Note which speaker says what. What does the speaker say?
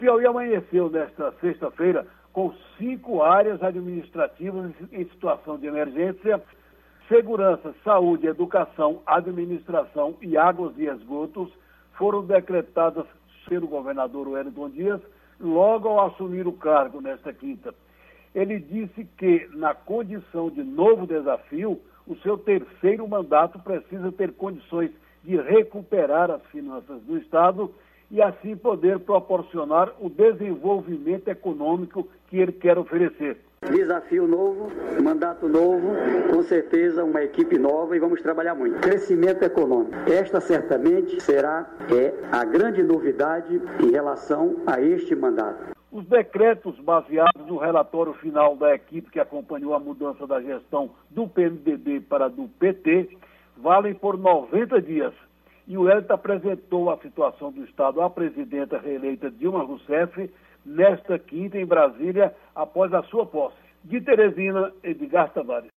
Speaker 1: Piauí amanheceu nesta sexta-feira com 5 áreas administrativas em situação de emergência: segurança, saúde, educação, administração e águas e esgotos foram decretadas pelo governador Wellington Dias logo ao assumir o cargo nesta quinta. Ele disse que, na condição de novo desafio, o seu terceiro mandato precisa ter condições de recuperar as finanças do Estado e assim poder proporcionar o desenvolvimento econômico que ele quer oferecer.
Speaker 2: Desafio novo, mandato novo, com certeza uma equipe nova e vamos trabalhar muito. Crescimento econômico. Esta certamente será a grande novidade em relação a este mandato.
Speaker 1: Os decretos baseados no relatório final da equipe que acompanhou a mudança da gestão do PMDB para a do PT valem por 90 dias. E o Wellington apresentou a situação do Estado à presidenta reeleita Dilma Rousseff nesta quinta em Brasília, após a sua posse. De Teresina, Edgar Tavares.